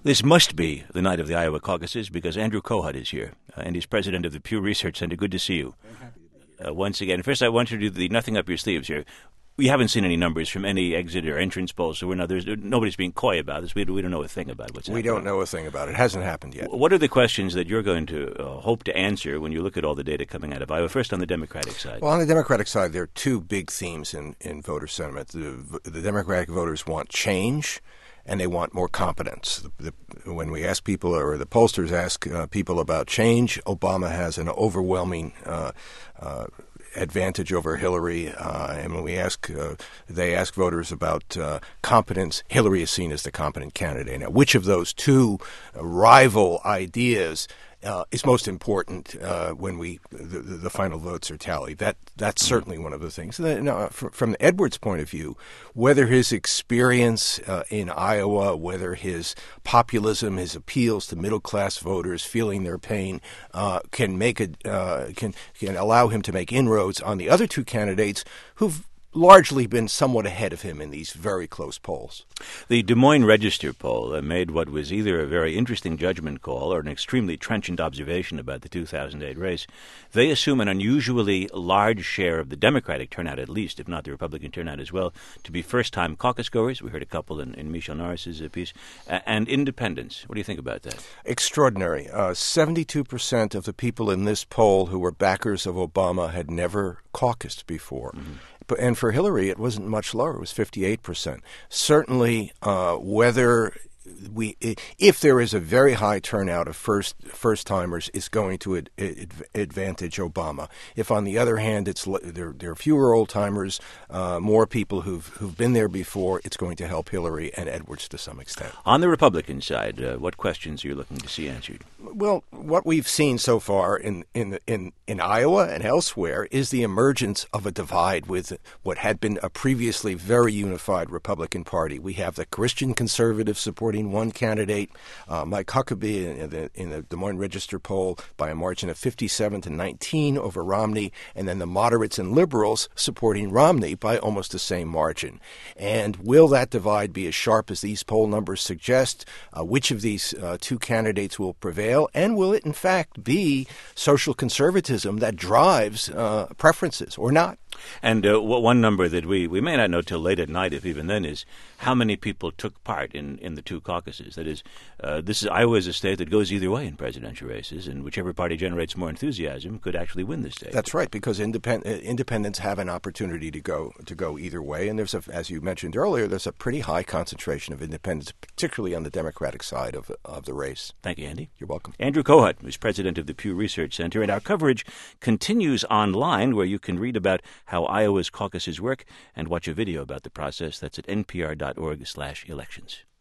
This must be the night of the Iowa caucuses because Andrew Kohut is here, and he's president of the Pew Research Center. Good to see you. Once again. First, I want you to do the nothing up your sleeves here. We haven't seen any numbers from any exit or entrance polls, so nobody's being coy about this. We don't know a thing about what's happening. We don't know a thing about it. It hasn't happened yet. What are the questions that you're going to hope to answer when you look at all the data coming out of Iowa? First, on the Democratic side. Well, on the Democratic side, there are two big themes in voter sentiment. The Democratic voters want change, and they want more competence. When we ask people, or the pollsters ask people about change, Obama has an overwhelming advantage over Hillary, and when they ask voters about competence, Hillary is seen as the competent candidate. Now, which of those two rival ideas is most important when the final votes are tallied? That's certainly one of the things. Now, from Edwards' point of view, whether his experience in Iowa, whether his populism, his appeals to middle class voters feeling their pain, can allow him to make inroads on the other two candidates who've largely been somewhat ahead of him in these very close polls. The Des Moines Register poll made what was either a very interesting judgment call or an extremely trenchant observation about the 2008 race. They assume an unusually large share of the Democratic turnout, at least, if not the Republican turnout as well, to be first-time caucus goers. We heard a couple in Michelle Norris's piece. And independents. What do you think about that? Extraordinary. 72% of the people in this poll who were backers of Obama had never caucused before. Mm-hmm. And for Hillary, it wasn't much lower. It was 58%. Certainly, if there is a very high turnout of first timers, it's going to advantage Obama. If, on the other hand, there are fewer old timers, more people who've been there before, it's going to help Hillary and Edwards to some extent. On the Republican side, what questions are you looking to see answered? Well, what we've seen so far in Iowa and elsewhere is the emergence of a divide with what had been a previously very unified Republican Party. We have the Christian conservatives supporting one candidate, Mike Huckabee in the Des Moines Register poll by a margin of 57-19 over Romney, and then the moderates and liberals supporting Romney by almost the same margin. And will that divide be as sharp as these poll numbers suggest? Which of these two candidates will prevail? And will it, in fact, be social conservatism that drives preferences or not? And one number that we may not know till late at night, if even then, is how many people took part in the two caucuses. That is, Iowa is a state that goes either way in presidential races, and whichever party generates more enthusiasm could actually win the state. That's right, because independents have an opportunity to go either way, and as you mentioned earlier, there's a pretty high concentration of independents, particularly on the Democratic side of the race. Thank you, Andy. You're welcome. Andrew Kohut, who's president of the Pew Research Center, and our coverage continues online, where you can read about how Iowa's caucuses work and watch a video about the process. That's at npr.org/elections.